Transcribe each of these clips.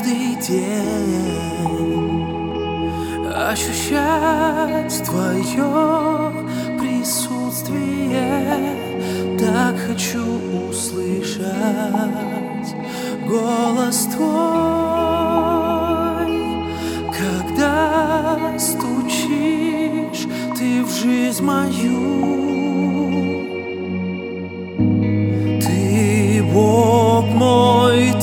каждый день ощущать твое присутствие. Так хочу услышать голос твой, когда стучишь ты в жизнь мою. Ты Бог мой,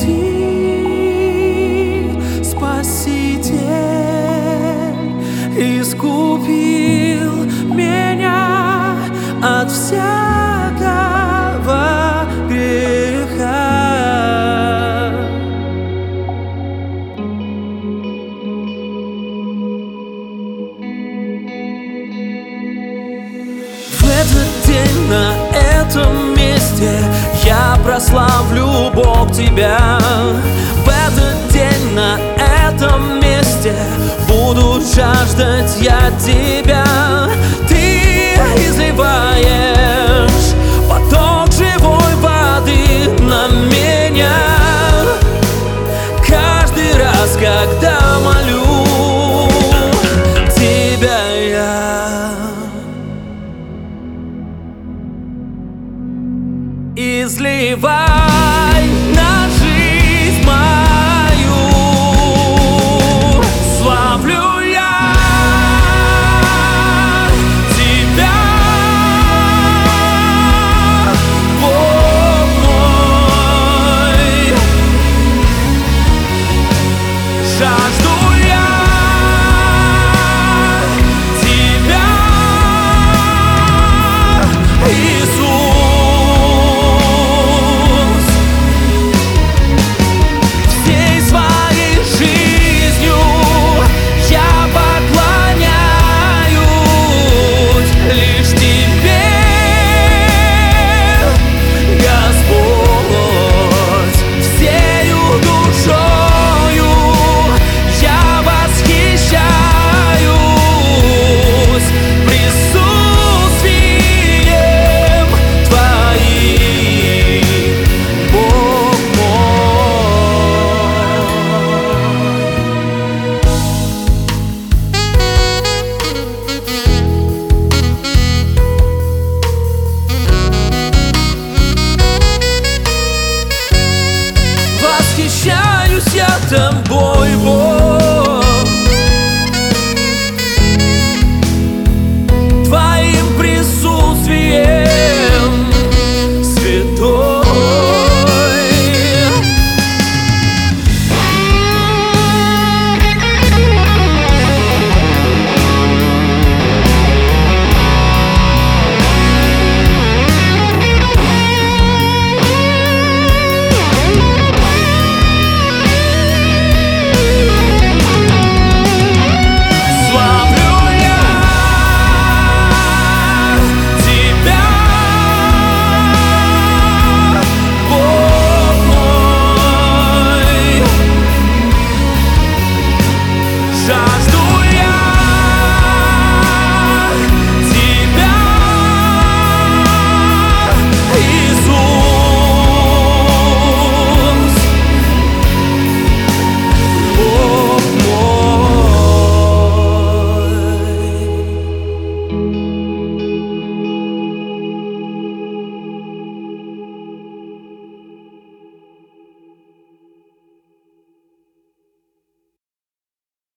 ты Спаситель, искупил меня от всякого греха. В этот день на этом месте я прославлю, Бог, Тебя. В этот день на этом месте буду жаждать я Тебя. Ты изливаешь поток живой воды на меня каждый раз, когда молю Тебя я. Изливай на жизнь мою, славлю я Тебя, Бог мой, жажду я Тебя, Иисус. Восхищаюсь я тобой, Бог.